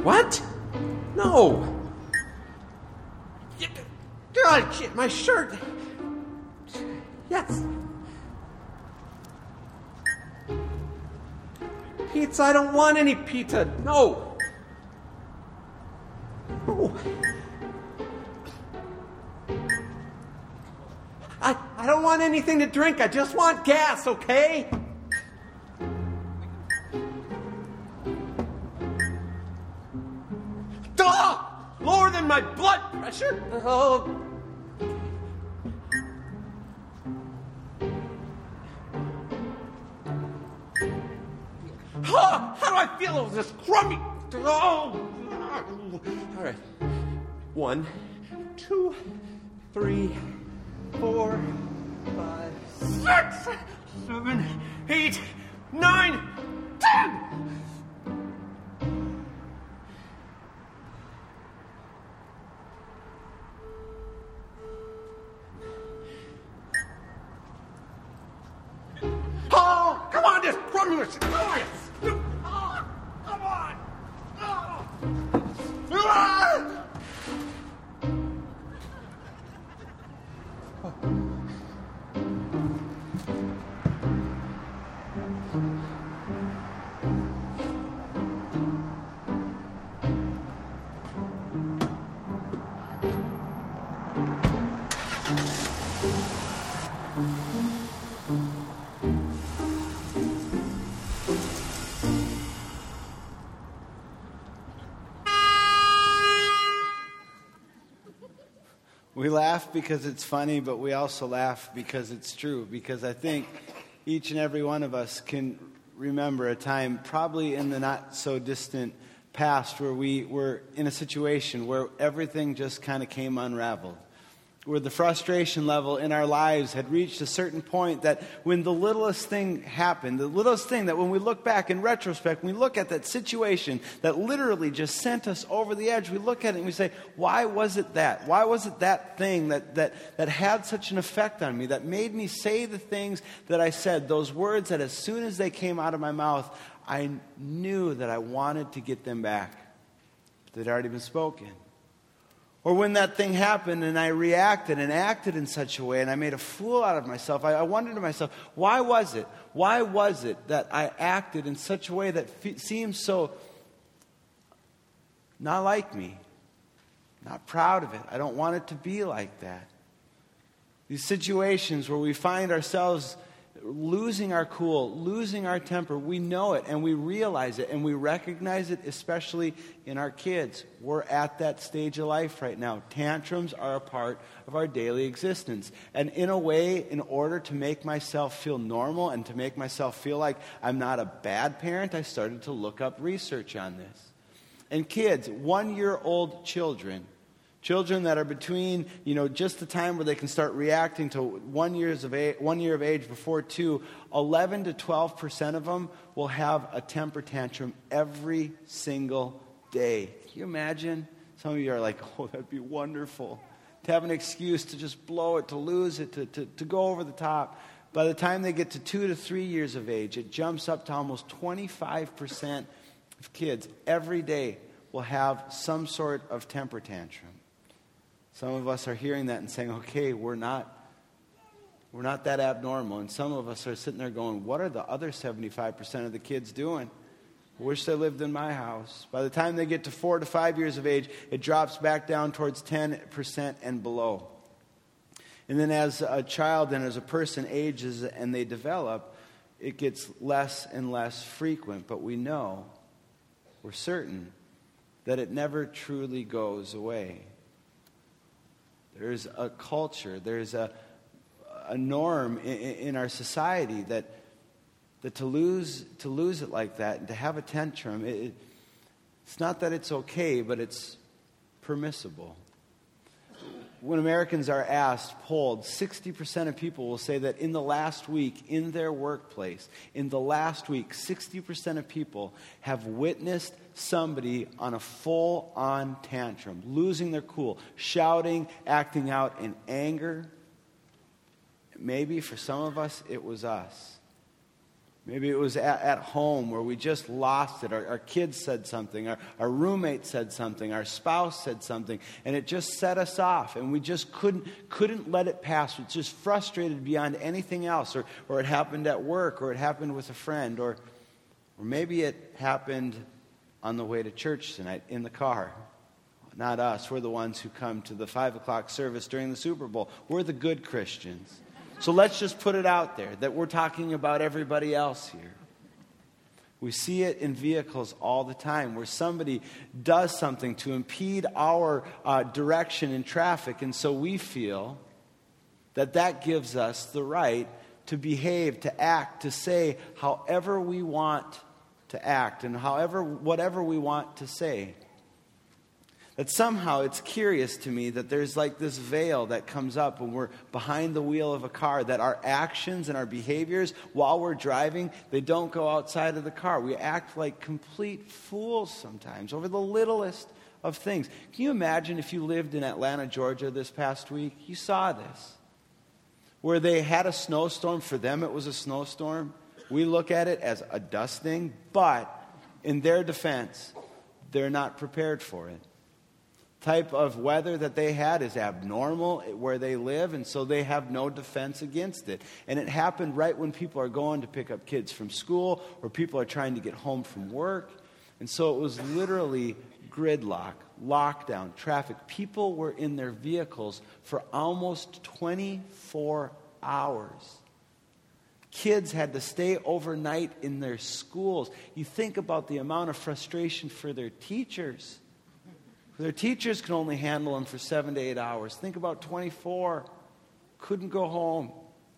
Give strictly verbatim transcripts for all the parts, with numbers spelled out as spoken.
What? No. God, shit, my shirt. Yes. Pizza, I don't want any pizza. No. No. I, I don't want anything to drink. I just want gas, okay? Duh! Lower than my blood pressure. Oh. Oh, how do I feel over this crummy? Oh. All right. One, two, three, four, five, six, seven, eight, nine, ten. Oh, come on, just crummy this. Oh, come on. Oh. Ah! We laugh because it's funny, but we also laugh because it's true. Because I think each and every one of us can remember a time, probably in the not so distant past, where we were in a situation where everything just kind of came unraveled. Where the frustration level in our lives had reached a certain point that when the littlest thing happened, the littlest thing that when we look back in retrospect, when we look at that situation that literally just sent us over the edge, we look at it and we say, why was it that? Why was it that thing that, that, that had such an effect on me, that made me say the things that I said, those words that as soon as they came out of my mouth, I knew that I wanted to get them back. They'd already been spoken. Or when that thing happened and I reacted and acted in such a way and I made a fool out of myself, I, I wondered to myself, why was it? Why was it that I acted in such a way that fe- seemed so not like me? Not proud of it. I don't want it to be like that. These situations where we find ourselves losing our cool, losing our temper, we know it and we realize it and we recognize it, especially in our kids. We're at that stage of life right now. Tantrums are a part of our daily existence. And in a way, in order to make myself feel normal and to make myself feel like I'm not a bad parent, I started to look up research on this. And kids, one-year-old children, Children that are between, you know, just the time where they can start reacting to one years of age, one year of age before two, eleven to twelve percent of them will have a temper tantrum every single day. Can you imagine? Some of you are like, oh, that'd be wonderful. To have an excuse to just blow it, to lose it, to, to, to go over the top. By the time they get to two to three years of age, it jumps up to almost twenty-five percent of kids every day will have some sort of temper tantrum. Some of us are hearing that and saying, okay, we're not we're not that abnormal. And some of us are sitting there going, what are the other seventy-five percent of the kids doing? I wish they lived in my house. By the time they get to four to five years of age, it drops back down towards ten percent and below. And then as a child and as a person ages and they develop, it gets less and less frequent. But we know, we're certain, that it never truly goes away. There's a culture, there's a, a norm in, in our society that that to lose to lose it like that and to have a tantrum, it, it's not that it's okay, but it's permissible. When Americans are asked, polled, sixty percent of people will say that in the last week, in their workplace, in the last week, sixty percent of people have witnessed somebody on a full-on tantrum, losing their cool, shouting, acting out in anger. Maybe for some of us, it was us. Maybe it was at, at home where we just lost it. Our, our kids said something. Our, our roommate said something. Our spouse said something. And it just set us off. And we just couldn't couldn't let it pass. We were just frustrated beyond anything else. Or, or it happened at work. Or it happened with a friend. Or, or maybe it happened on the way to church tonight in the car. Not us. We're the ones who come to the five o'clock service during the Super Bowl. We're the good Christians. So let's just put it out there that we're talking about everybody else here. We see it in vehicles all the time where somebody does something to impede our uh, direction in traffic, and so we feel that that gives us the right to behave, to act, to say however we want to act and however, whatever we want to say. That somehow it's curious to me that there's like this veil that comes up when we're behind the wheel of a car, that our actions and our behaviors while we're driving, they don't go outside of the car. We act like complete fools sometimes over the littlest of things. Can you imagine if you lived in Atlanta, Georgia this past week? You saw this. Where they had a snowstorm. For them it was a snowstorm. We look at it as a dusting, but in their defense, they're not prepared for it. Type of weather that they had is abnormal where they live, and so they have no defense against it. And it happened right when people are going to pick up kids from school or people are trying to get home from work. And so it was literally gridlock, lockdown, traffic. People were in their vehicles for almost twenty-four hours. Kids had to stay overnight in their schools. You think about the amount of frustration for their teachers. Their teachers can only handle them for seven to eight hours. Think about twenty-four. Couldn't go home.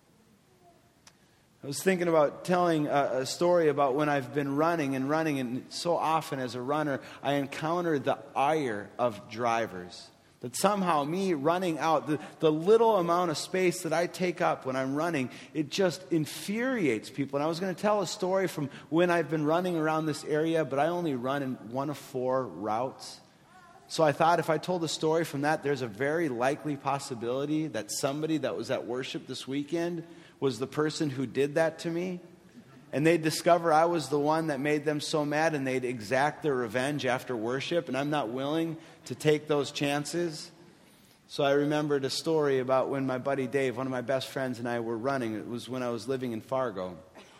I was thinking about telling a, a story about when I've been running and running, and so often as a runner, I encounter the ire of drivers. That somehow me running out, the, the little amount of space that I take up when I'm running, it just infuriates people. And I was going to tell a story from when I've been running around this area, but I only run in one of four routes. So I thought if I told a story from that, there's a very likely possibility that somebody that was at worship this weekend was the person who did that to me. And they'd discover I was the one that made them so mad, and they'd exact their revenge after worship, and I'm not willing to take those chances. So I remembered a story about when my buddy Dave, one of my best friends, and I were running. It was when I was living in Fargo.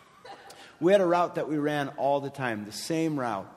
We had a route that we ran all the time, the same route.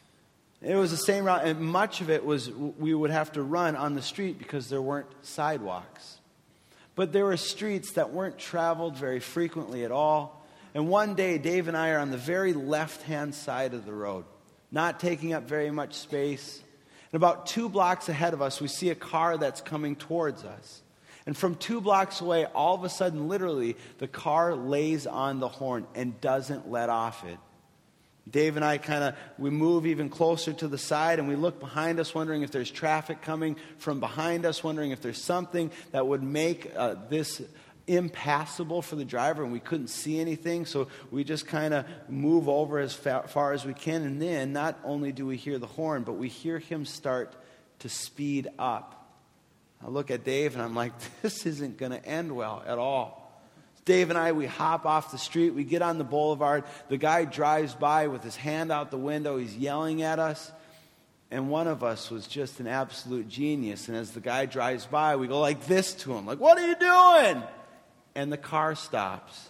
It was the same route, and much of it was we would have to run on the street because there weren't sidewalks. But there were streets that weren't traveled very frequently at all. And one day, Dave and I are on the very left-hand side of the road, not taking up very much space. And about two blocks ahead of us, we see a car that's coming towards us. And from two blocks away, all of a sudden, literally, the car lays on the horn and doesn't let off it. Dave and I kind of, we move even closer to the side, and we look behind us wondering if there's traffic coming from behind us, wondering if there's something that would make uh, this impassable for the driver, and we couldn't see anything, so we just kind of move over as fa- far as we can, and then not only do we hear the horn, but we hear him start to speed up. I look at Dave, and I'm like, this isn't going to end well at all. Dave and I, we hop off the street. We get on the boulevard. The guy drives by with his hand out the window. He's yelling at us. And one of us was just an absolute genius. And as the guy drives by, we go like this to him. Like, what are you doing? And the car stops.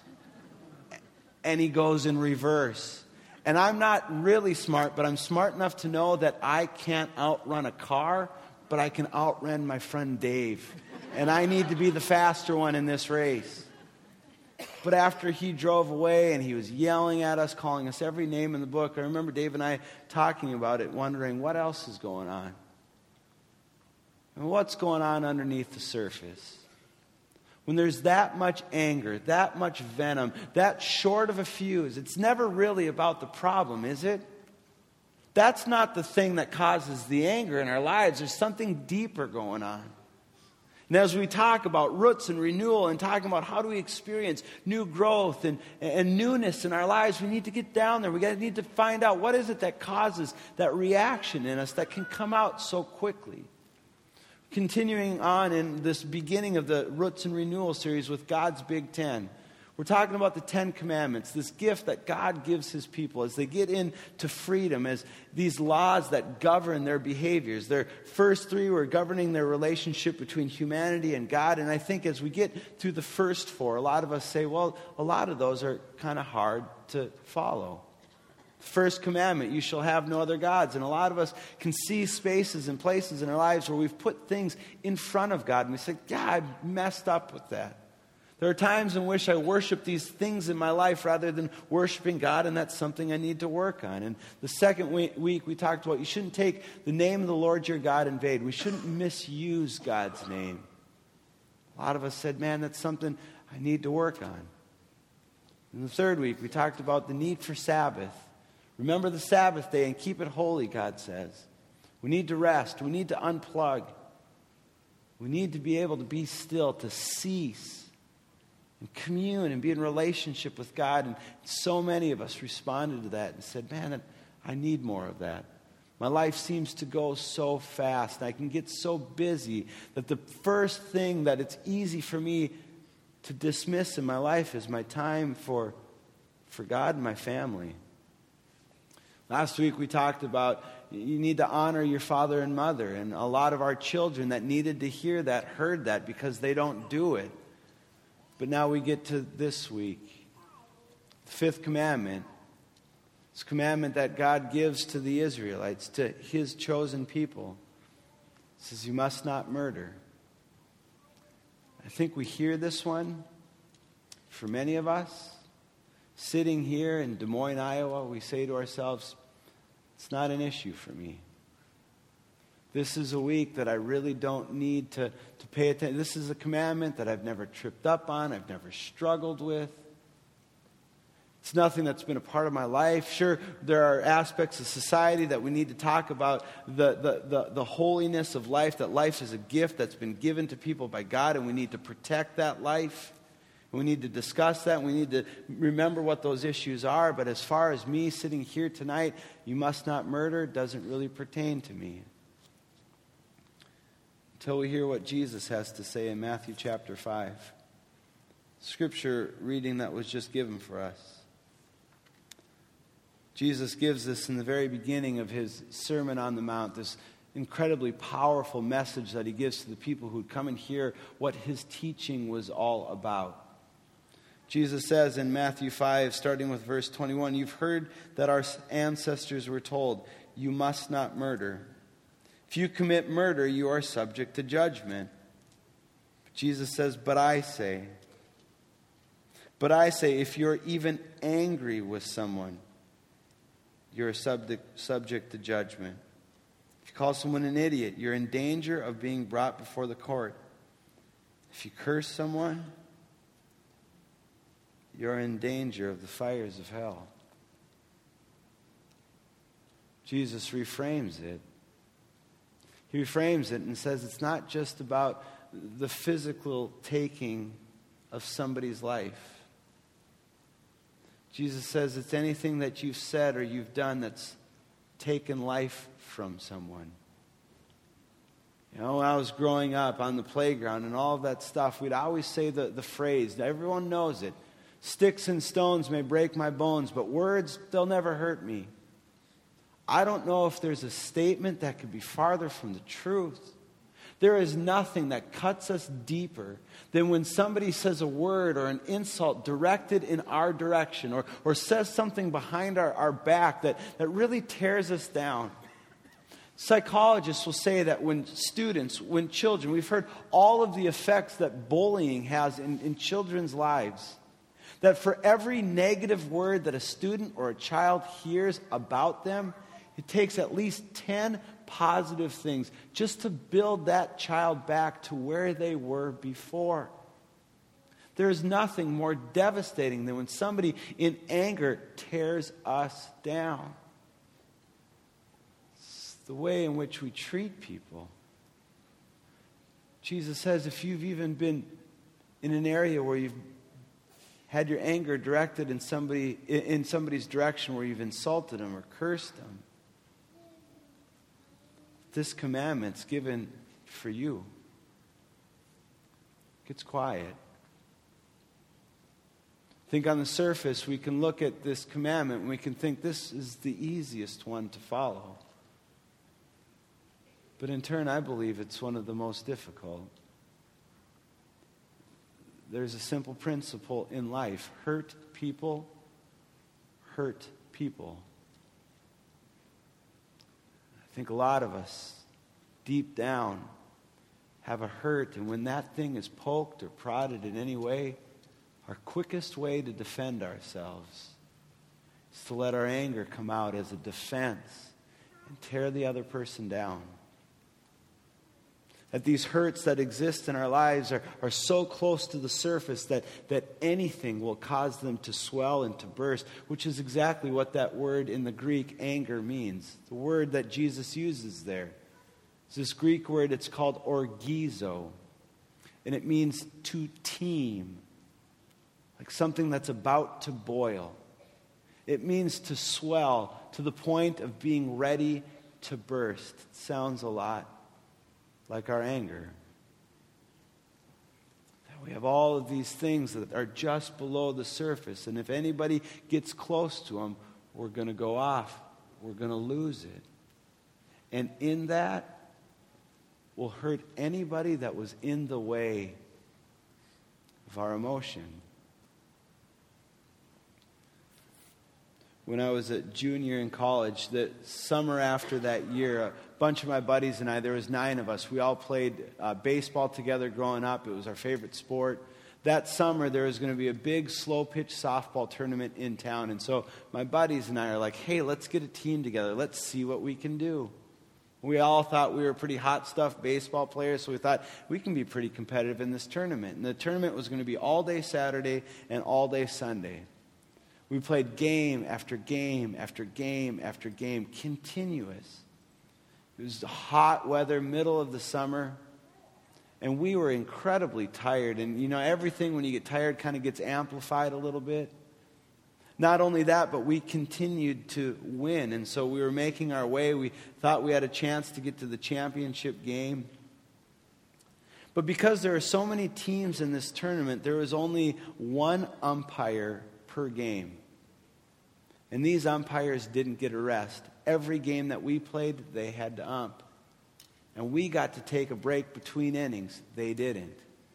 And he goes in reverse. And I'm not really smart, but I'm smart enough to know that I can't outrun a car, but I can outrun my friend Dave. And I need to be the faster one in this race. But after he drove away and he was yelling at us, calling us every name in the book, I remember Dave and I talking about it, wondering what else is going on. And what's going on underneath the surface? When there's that much anger, that much venom, that short of a fuse, it's never really about the problem, is it? That's not the thing that causes the anger in our lives. There's something deeper going on. And as we talk about roots and renewal and talking about how do we experience new growth and, and newness in our lives, we need to get down there. We got need to find out what is it that causes that reaction in us that can come out so quickly. Continuing on in this beginning of the Roots and Renewal series with God's Big Ten, We're talking about the Ten Commandments, this gift that God gives his people as they get into freedom, as these laws that govern their behaviors. Their first three were governing their relationship between humanity and God. And I think as we get through the first four, a lot of us say, well, a lot of those are kind of hard to follow. First commandment, you shall have no other gods. And a lot of us can see spaces and places in our lives where we've put things in front of God. And we say, yeah, I messed up with that. There are times in which I worship these things in my life rather than worshiping God, and that's something I need to work on. And the second week we talked about you shouldn't take the name of the Lord your God in vain. We shouldn't misuse God's name. A lot of us said, man, that's something I need to work on. In the third week, we talked about the need for Sabbath. Remember the Sabbath day and keep it holy, God says. We need to rest. We need to unplug. We need to be able to be still, to cease and commune and be in relationship with God. And so many of us responded to that and said, man, I need more of that. My life seems to go so fast. I can get so busy that the first thing that it's easy for me to dismiss in my life is my time for, for God and my family. Last week we talked about you need to honor your father and mother. And a lot of our children that needed to hear that heard that because they don't do it. But now we get to this week. The fifth commandment. It's a commandment that God gives to the Israelites, to his chosen people. It says you must not murder. I think we hear this one. For many of us, sitting here in Des Moines, Iowa, we say to ourselves, it's not an issue for me. This is a week that I really don't need to, to pay attention. This is a commandment that I've never tripped up on. I've never struggled with. It's nothing that's been a part of my life. Sure, there are aspects of society that we need to talk about. The, the, the, the holiness of life, that life is a gift that's been given to people by God, and we need to protect that life. We need to discuss that. We need to remember what those issues are. But as far as me sitting here tonight, you must not murder, doesn't really pertain to me. Until we hear what Jesus has to say in Matthew chapter five. Scripture reading that was just given for us. Jesus gives this in the very beginning of his Sermon on the Mount, this incredibly powerful message that he gives to the people who would come and hear what his teaching was all about. Jesus says in Matthew five, starting with verse twenty-one, you've heard that our ancestors were told, you must not murder. If you commit murder, you are subject to judgment. Jesus says, but I say, but I say, if you're even angry with someone, you're subject, subject to judgment. If you call someone an idiot, you're in danger of being brought before the court. If you curse someone, you're in danger of the fires of hell. Jesus reframes it. He reframes it and says it's not just about the physical taking of somebody's life. Jesus says it's anything that you've said or you've done that's taken life from someone. You know, when I was growing up on the playground and all of that stuff, we'd always say the, the phrase, everyone knows it, sticks and stones may break my bones, but words, they'll never hurt me. I don't know if there's a statement that could be farther from the truth. There is nothing that cuts us deeper than when somebody says a word or an insult directed in our direction or, or says something behind our, our back that, that really tears us down. Psychologists will say that when students, when children, we've heard all of the effects that bullying has in, in children's lives. That for every negative word that a student or a child hears about them, it takes at least ten positive things just to build that child back to where they were before. There is nothing more devastating than when somebody in anger tears us down. It's the way in which we treat people. Jesus says if you've even been in an area where you've had your anger directed in somebody in somebody's direction where you've insulted them or cursed them, this commandment's given for you. It gets quiet. think on the surface we can look at this commandment and we can think this is the easiest one to follow. But in turn, I believe it's one of the most difficult. There's a simple principle in life. Hurt people, hurt people. I think a lot of us, deep down, have a hurt, and when that thing is poked or prodded in any way, our quickest way to defend ourselves is to let our anger come out as a defense and tear the other person down. That these hurts that exist in our lives are, are so close to the surface that, that anything will cause them to swell and to burst, which is exactly what that word in the Greek, anger, means. The word that Jesus uses there is this Greek word, it's called orgizo, and it means to teem, like something that's about to boil. It means to swell to the point of being ready to burst. It sounds a lot like our anger. That we have all of these things that are just below the surface, and if anybody gets close to them, we're going to go off. We're going to lose it. And in that, we'll hurt anybody that was in the way of our emotion. When I was a junior in college, the summer after that year, a bunch of my buddies and I, there was nine of us, we all played uh, baseball together growing up. It was our favorite sport. That summer, there was going to be a big slow-pitch softball tournament in town. And so my buddies and I are like, hey, let's get a team together. Let's see what we can do. We all thought we were pretty hot stuff baseball players, so we thought we can be pretty competitive in this tournament. And the tournament was going to be all day Saturday and all day Sunday. We played game after game after game after game, continuous. It was hot weather, middle of the summer, and we were incredibly tired. And, you know, everything when you get tired kind of gets amplified a little bit. Not only that, but we continued to win, and so we were making our way. We thought we had a chance to get to the championship game. But because there are so many teams in this tournament, there was only one umpire per game. And these umpires didn't get a rest. Every game that we played, they had to ump. And we got to take a break between innings. They didn't.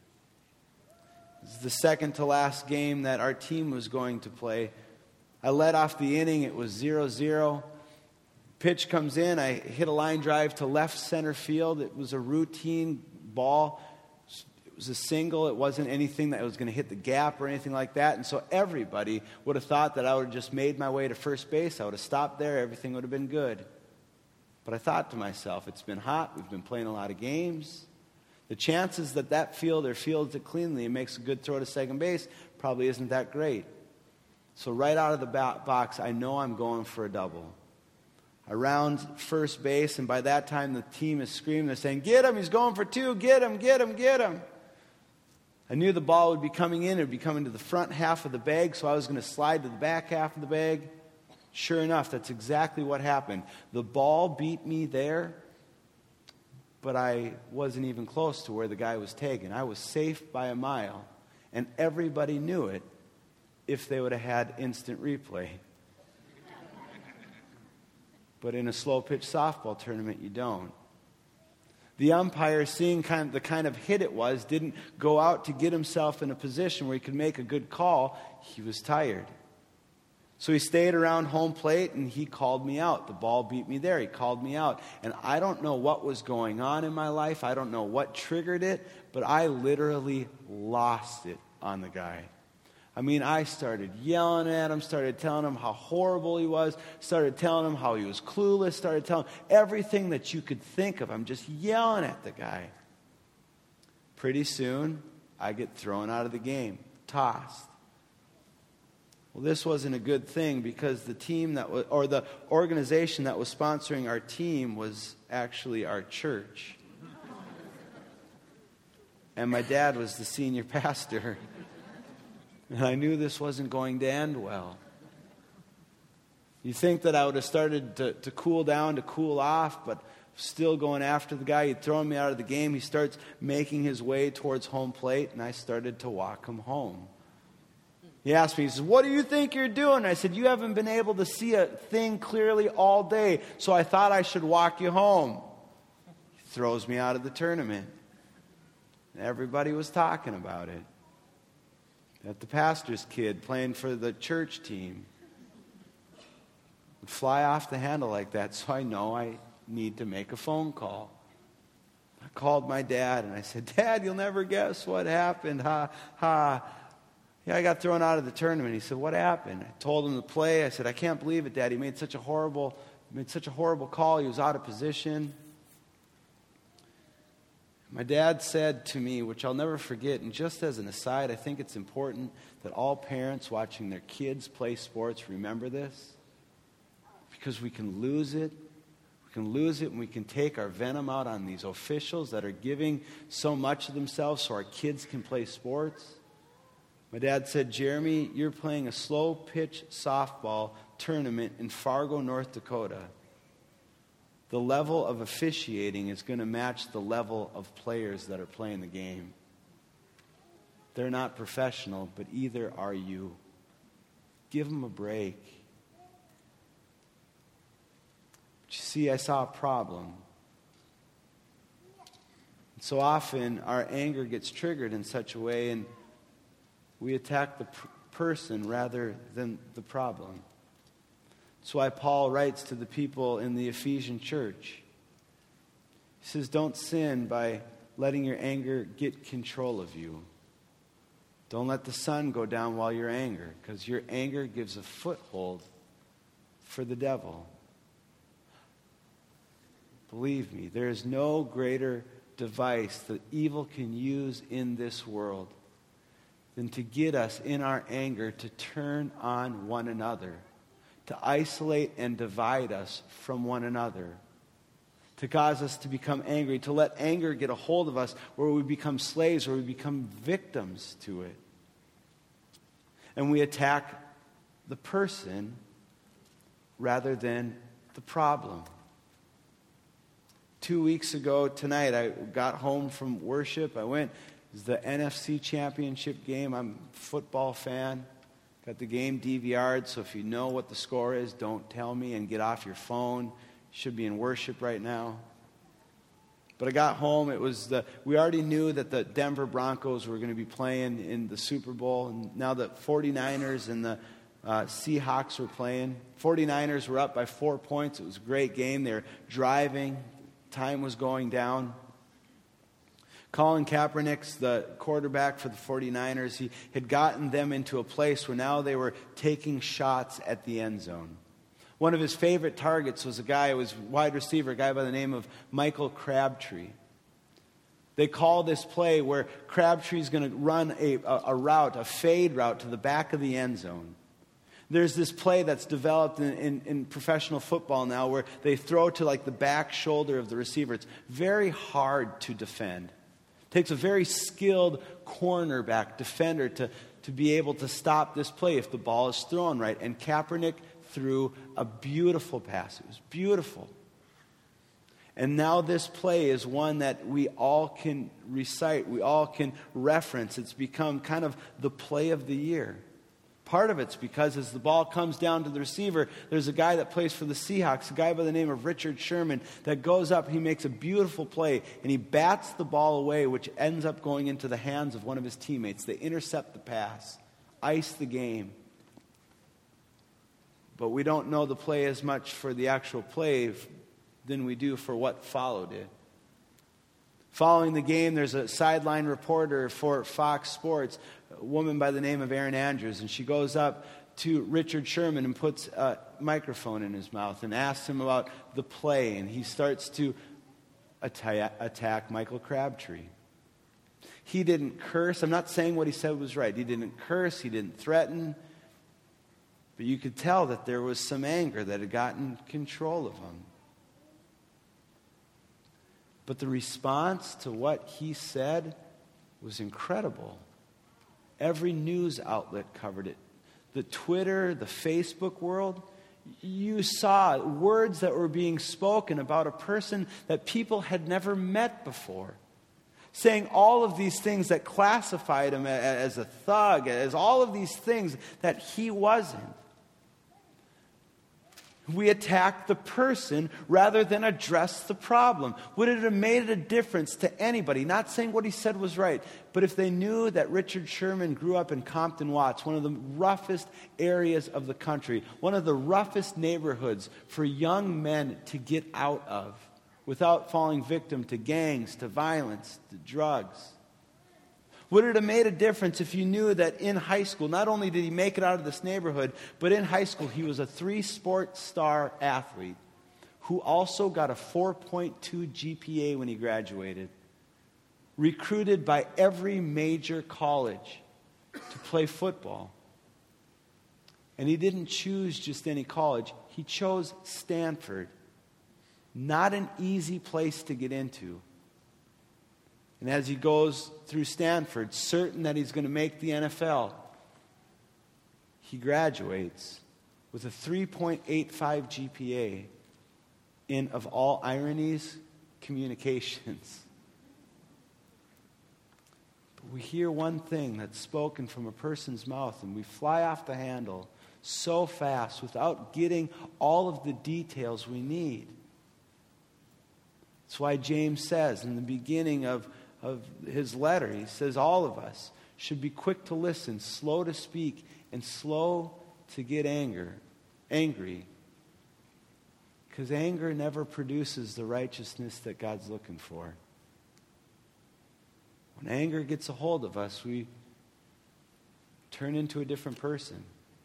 This is the second to last game that our team was going to play. I led off the inning. It was zero zero. Pitch comes in. I hit a line drive to left center field. It was a routine ball. It was a single. It wasn't anything that was going to hit the gap or anything like that. And so everybody would have thought that I would have just made my way to first base. I would have stopped there. Everything would have been good. But I thought to myself, it's been hot. We've been playing a lot of games. The chances that that fielder fields it cleanly and makes a good throw to second base probably isn't that great. So right out of the box, I know I'm going for a double. I round first base, and by that time the team is screaming. They're saying, get him, he's going for two, get him, get him, get him. I knew the ball would be coming in. It would be coming to the front half of the bag, so I was going to slide to the back half of the bag. Sure enough, that's exactly what happened. The ball beat me there, but I wasn't even close to where the guy was taken. I was safe by a mile, and everybody knew it if they would have had instant replay. But in a slow-pitch softball tournament, you don't. The umpire, seeing kind of the kind of hit it was, didn't go out to get himself in a position where he could make a good call. He was tired. So he stayed around home plate, and he called me out. The ball beat me there. He called me out. And I don't know what was going on in my life. I don't know what triggered it, but I literally lost it on the guy. I mean, I started yelling at him, started telling him how horrible he was, started telling him how he was clueless, started telling him everything that you could think of. I'm just yelling at the guy. Pretty soon, I get thrown out of the game, tossed. Well, this wasn't a good thing because the team that was, or the organization that was sponsoring our team was actually our church. And my dad was the senior pastor. And I knew this wasn't going to end well. You think that I would have started to, to cool down, to cool off, but still going after the guy. He'd thrown me out of the game. He starts making his way towards home plate, and I started to walk him home. He asked me, he says, what do you think you're doing? I said, you haven't been able to see a thing clearly all day, so I thought I should walk you home. He throws me out of the tournament. Everybody was talking about it. That the pastor's kid playing for the church team would fly off the handle like that, so I know I need to make a phone call. I called my dad and I said, Dad, you'll never guess what happened. Ha, ha. Yeah, I got thrown out of the tournament. He said, what happened? I told him to play. I said, I can't believe it, Dad. He made such a horrible, made such a horrible call. He was out of position. My dad said to me, which I'll never forget, and just as an aside, I think it's important that all parents watching their kids play sports remember this, because we can lose it. We can lose it and we can take our venom out on these officials that are giving so much of themselves so our kids can play sports. My dad said, Jeremy, you're playing a slow-pitch softball tournament in Fargo, North Dakota. The level of officiating is going to match the level of players that are playing the game. They're not professional, but either are you. Give them a break. But you see, I saw a problem. And so often, our anger gets triggered in such a way, and we attack the p- person rather than the problem. That's why Paul writes to the people in the Ephesian church. He says, don't sin by letting your anger get control of you. Don't let the sun go down while you're angry, because your anger gives a foothold for the devil. Believe me, there is no greater device that evil can use in this world than to get us in our anger to turn on one another, to isolate and divide us from one another, to cause us to become angry, to let anger get a hold of us where we become slaves, where we become victims to it. And we attack the person rather than the problem. Two weeks ago tonight, I got home from worship. I went, it was the N F C Championship game. I'm a football fan. Got the game D V R'd, so if you know what the score is, don't tell me and get off your phone. You should be in worship right now. But I got home. It was the we already knew that the Denver Broncos were going to be playing in the Super Bowl, and now the 49ers and the uh, Seahawks were playing. 49ers were up by four points. It was a great game. They were driving. Time was going down. Colin Kaepernick's the quarterback for the 49ers. He had gotten them into a place where now they were taking shots at the end zone. One of his favorite targets was a guy who was wide receiver, a guy by the name of Michael Crabtree. They call this play where Crabtree's going to run a, a, a route, a fade route to the back of the end zone. There's this play that's developed in, in, in professional football now where they throw to like the back shoulder of the receiver. It's very hard to defend. It takes a very skilled cornerback defender to, to be able to stop this play if the ball is thrown right. And Kaepernick threw a beautiful pass. It was beautiful. And now this play is one that we all can recite. We all can reference. It's become kind of the play of the year. Part of it's because as the ball comes down to the receiver, there's a guy that plays for the Seahawks, a guy by the name of Richard Sherman, that goes up, he makes a beautiful play, and he bats the ball away, which ends up going into the hands of one of his teammates. They intercept the pass, ice the game. But we don't know the play as much for the actual play than we do for what followed it. Following the game, there's a sideline reporter for Fox Sports, a woman by the name of Erin Andrews, and she goes up to Richard Sherman and puts a microphone in his mouth and asks him about the play, and he starts to atta- attack Michael Crabtree. He didn't curse. I'm not saying what he said was right. He didn't curse. He didn't threaten. But you could tell that there was some anger that had gotten control of him. But the response to what he said was incredible. Every news outlet covered it. The Twitter, the Facebook world, you saw words that were being spoken about a person that people had never met before. saying all of these things that classified him as a thug, as all of these things that he wasn't. We attacked the person rather than address the problem. Would it have made a difference to anybody? Not saying what he said was right, but if they knew that Richard Sherman grew up in Compton Watts, one of the roughest areas of the country, one of the roughest neighborhoods for young men to get out of without falling victim to gangs, to violence, to drugs. Would it have made a difference if you knew that in high school, not only did he make it out of this neighborhood, but in high school he was a three-sport star athlete who also got a four point two G P A when he graduated, recruited by every major college to play football. And he didn't choose just any college. He chose Stanford. Not an easy place to get into. And as he goes through Stanford, certain that he's going to make the N F L, he graduates with a three point eight five G P A in, of all ironies, communications. But we hear one thing that's spoken from a person's mouth, and we fly off the handle so fast without getting all of the details we need. That's why James says in the beginning of of his letter, he says all of us should be quick to listen, slow to speak, and slow to get anger, angry. Because anger never produces the righteousness that God's looking for. When anger gets a hold of us, we turn into a different person.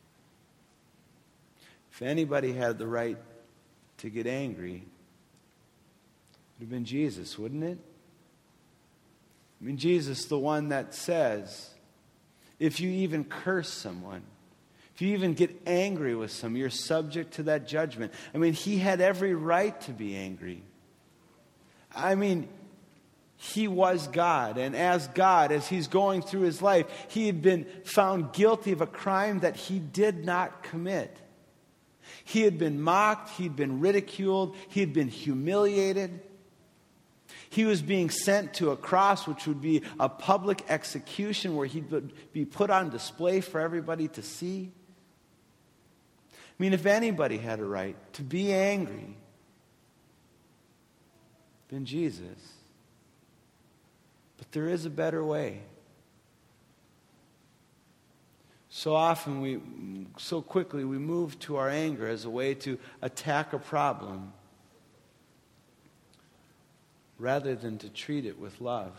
If anybody had the right to get angry, it would have been Jesus, wouldn't it? I mean, Jesus, the one that says, if you even curse someone, if you even get angry with someone, you're subject to that judgment. I mean, he had every right to be angry. I mean, he was God. And as God, as he's going through his life, he had been found guilty of a crime that he did not commit. He had been mocked. He'd been ridiculed. He had been humiliated. He was being sent to a cross, which would be a public execution where he'd be put on display for everybody to see. I mean, if anybody had a right to be angry, then Jesus. But there is a better way. So often we, so quickly we move to our anger as a way to attack a problem, rather than to treat it with love.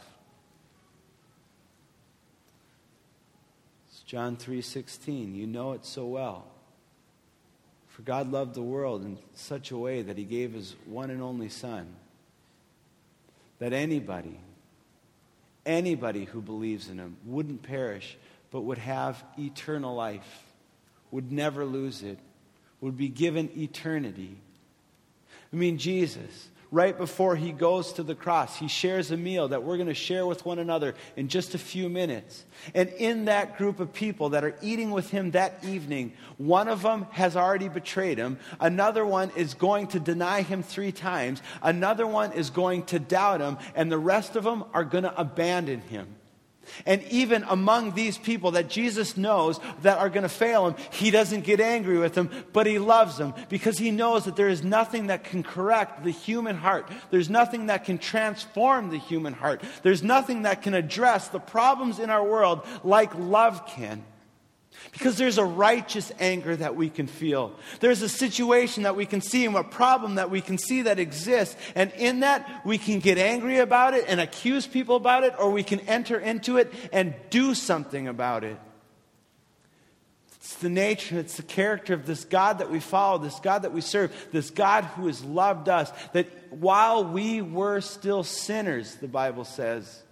It's John three sixteen. You know it so well. For God loved the world in such a way that he gave his one and only Son, that anybody, anybody who believes in him wouldn't perish, but would have eternal life, would never lose it, would be given eternity. I mean, Jesus, right before he goes to the cross, he shares a meal that we're going to share with one another in just a few minutes. And in that group of people that are eating with him that evening, one of them has already betrayed him. Another one is going to deny him three times. Another one is going to doubt him. And the rest of them are going to abandon him. And even among these people that Jesus knows that are going to fail him, he doesn't get angry with them, but he loves them because he knows that there is nothing that can correct the human heart. There's nothing that can transform the human heart. There's nothing that can address the problems in our world like love can. Because there's a righteous anger that we can feel. There's a situation that we can see and a problem that we can see that exists. And in that, we can get angry about it and accuse people about it, or we can enter into it and do something about it. It's the nature, it's the character of this God that we follow, this God that we serve, this God who has loved us, that while we were still sinners, the Bible says,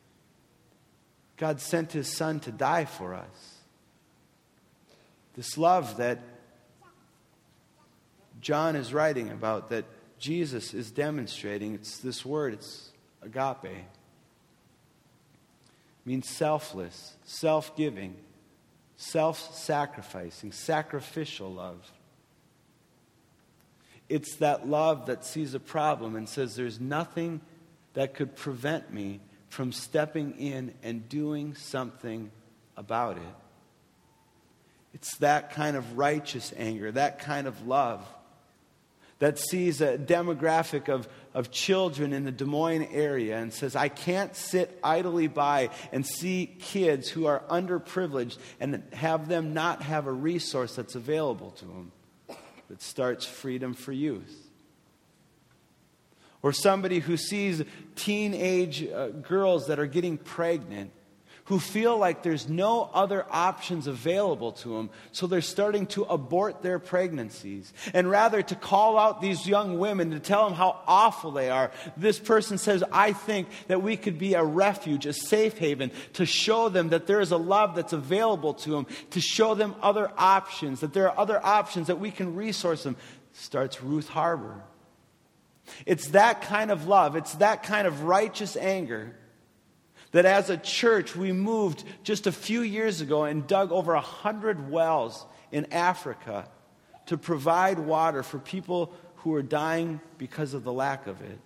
God sent his Son to die for us. This love that John is writing about, that Jesus is demonstrating, it's this word, it's agape. It means selfless, self-giving, self-sacrificing, sacrificial love. It's that love that sees a problem and says, there's nothing that could prevent me from stepping in and doing something about it. It's that kind of righteous anger, that kind of love that sees a demographic of, of children in the Des Moines area and says, I can't sit idly by and see kids who are underprivileged and have them not have a resource that's available to them that starts Freedom for Youth. Or somebody who sees teenage uh, girls that are getting pregnant, who feel like there's no other options available to them, so they're starting to abort their pregnancies. And rather to call out these young women, to tell them how awful they are, this person says, I think that we could be a refuge, a safe haven, to show them that there is a love that's available to them, to show them other options, that there are other options that we can resource them. Starts Ruth Harbor. It's that kind of love, it's that kind of righteous anger that as a church we moved just a few years ago and dug over a hundred wells in Africa to provide water for people who are dying because of the lack of it.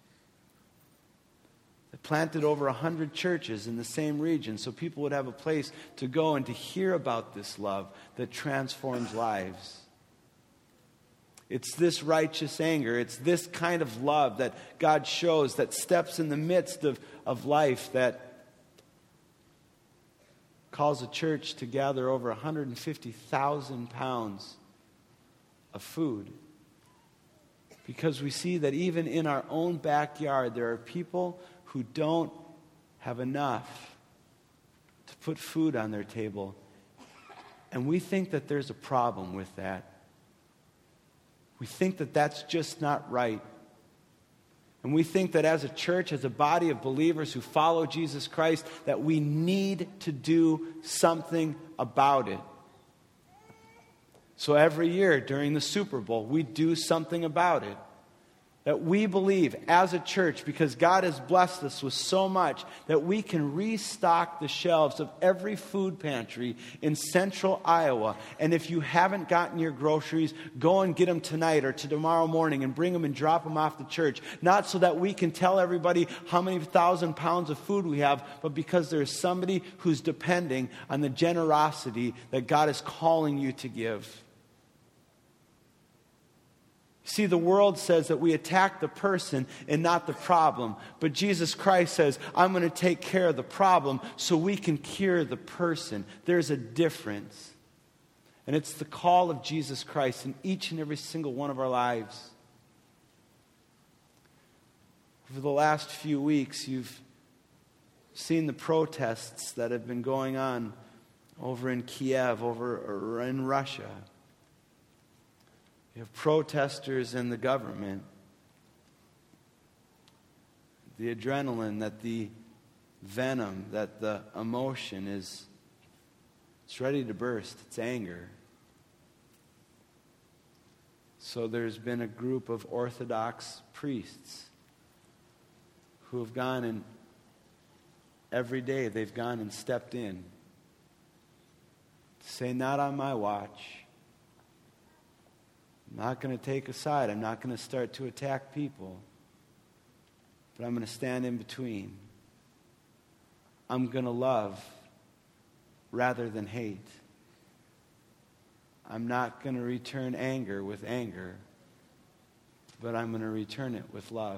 They planted over a hundred churches in the same region so people would have a place to go and to hear about this love that transforms lives. It's this righteous anger, it's this kind of love that God shows that steps in the midst of, of life, that calls a church to gather over one hundred fifty thousand pounds of food. Because we see that even in our own backyard, there are people who don't have enough to put food on their table. And we think that there's a problem with that. We think that that's just not right. And we think that as a church, as a body of believers who follow Jesus Christ, that we need to do something about it. So every year during the Super Bowl, we do something about it. That we believe as a church, because God has blessed us with so much, that we can restock the shelves of every food pantry in central Iowa. And if you haven't gotten your groceries, go and get them tonight or to tomorrow morning and bring them and drop them off the church. Not so that we can tell everybody how many thousand pounds of food we have, but because there's somebody who's depending on the generosity that God is calling you to give. See, the world says that we attack the person and not the problem. But Jesus Christ says, I'm going to take care of the problem so we can cure the person. There's a difference. And it's the call of Jesus Christ in each and every single one of our lives. Over the last few weeks, you've seen the protests that have been going on over in Kiev, over in Russia. You have protesters in the government. The adrenaline, that the venom, that the emotion is, it's ready to burst. It's anger. So there's been a group of Orthodox priests who have gone and every day they've gone and stepped in to say, not on my watch. I'm not going to take a side. I'm not going to start to attack people. But I'm going to stand in between. I'm going to love rather than hate. I'm not going to return anger with anger, but I'm going to return it with love.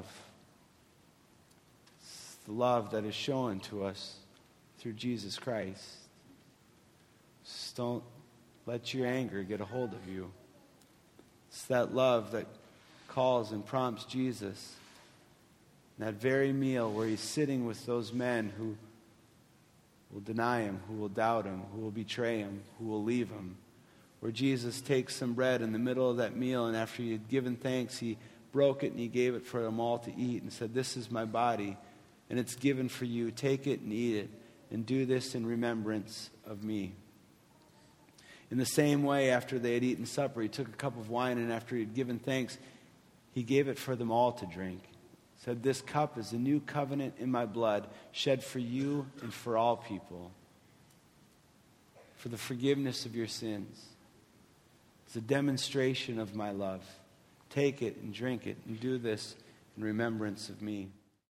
It's the love that is shown to us through Jesus Christ. Just don't let your anger get a hold of you. It's that love that calls and prompts Jesus. That very meal where he's sitting with those men who will deny him, who will doubt him, who will betray him, who will leave him. Where Jesus takes some bread in the middle of that meal, and after he had given thanks, he broke it and he gave it for them all to eat and said, this is my body, and it's given for you. Take it and eat it, and do this in remembrance of me. In the same way, after they had eaten supper, he took a cup of wine, and after he had given thanks, he gave it for them all to drink. He said, this cup is the new covenant in my blood, shed for you and for all people, for the forgiveness of your sins. It's a demonstration of my love. Take it and drink it, and do this in remembrance of me.